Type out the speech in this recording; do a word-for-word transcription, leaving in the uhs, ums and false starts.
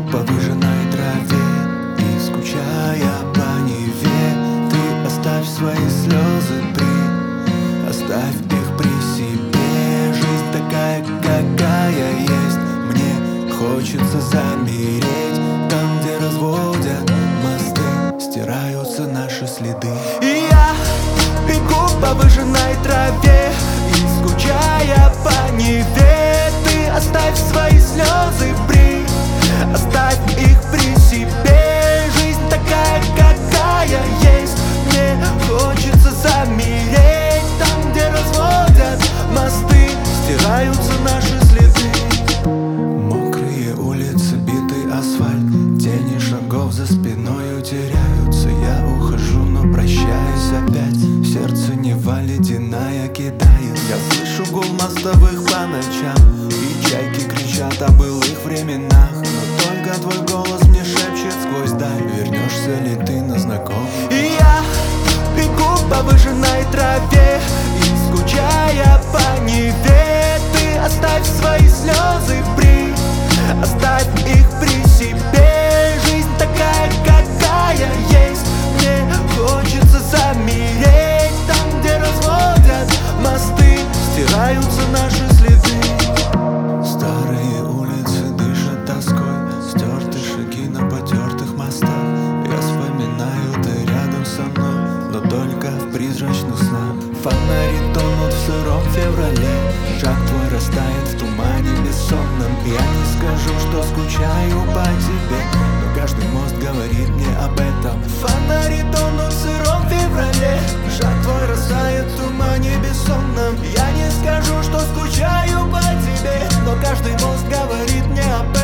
по выжженной траве и скучая по Неве. Ты оставь свои слезы, ты оставь их при себе. Жизнь такая, какая есть. Мне хочется замереть там, где разводят мосты, стираются наши следы. И я бегу по выжженной траве и скучая по Неве. Ты оставь свои слезы при, оставь их при себе. Жизнь такая, какая есть. Мне хочется замереть там, где разводят мосты, стираются наши следы. Мокрые улицы, битый асфальт, тени шагов за спиной теряются. Я ухожу, но прощаюсь опять. В сердце Нева ледяная кидает. Я слышу гул мостовых по ночам, и чайки кричат о былых временах. Но только твой голос мне шепчет сквозь даль: вернешься ли ты на знакомый? И я бегу по выжженной траве и скучая по Неве. Ты оставь свои слезы при, оставь их при себе. Жизнь такая, какая есть. Мне хочется замереть там, где разводят мосты, стираются наши следы. Старые улицы дышат тоской, стерты шаги на потертых мостах. Я вспоминаю, ты рядом со мной, но только в призрачных снах. Фонари тонут в сыром феврале, шаг твой растает в тумане бессонном. Я не скажу, что скучаю по тебе, но каждый мост говорит мне об этом. Фонари тонут в сыром феврале, шаг твой растает в тумане бессонном. Я не скажу, что скучаю по тебе, но каждый мост говорит мне об этом.